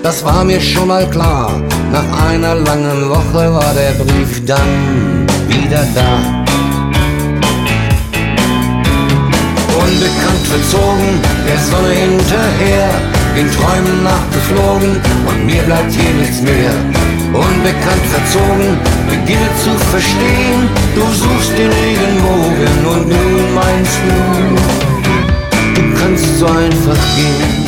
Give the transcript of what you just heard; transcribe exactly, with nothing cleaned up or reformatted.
das war mir schon mal klar. Nach einer langen Woche war der Brief dann wieder da. Unbekannt verzogen, der Sonne hinterher, in Träumen nachgeflogen und mir bleibt hier nichts mehr. Unbekannt verzogen, beginne zu verstehen, du suchst den Regenbogen und nun meinst du, du kannst so einfach gehen.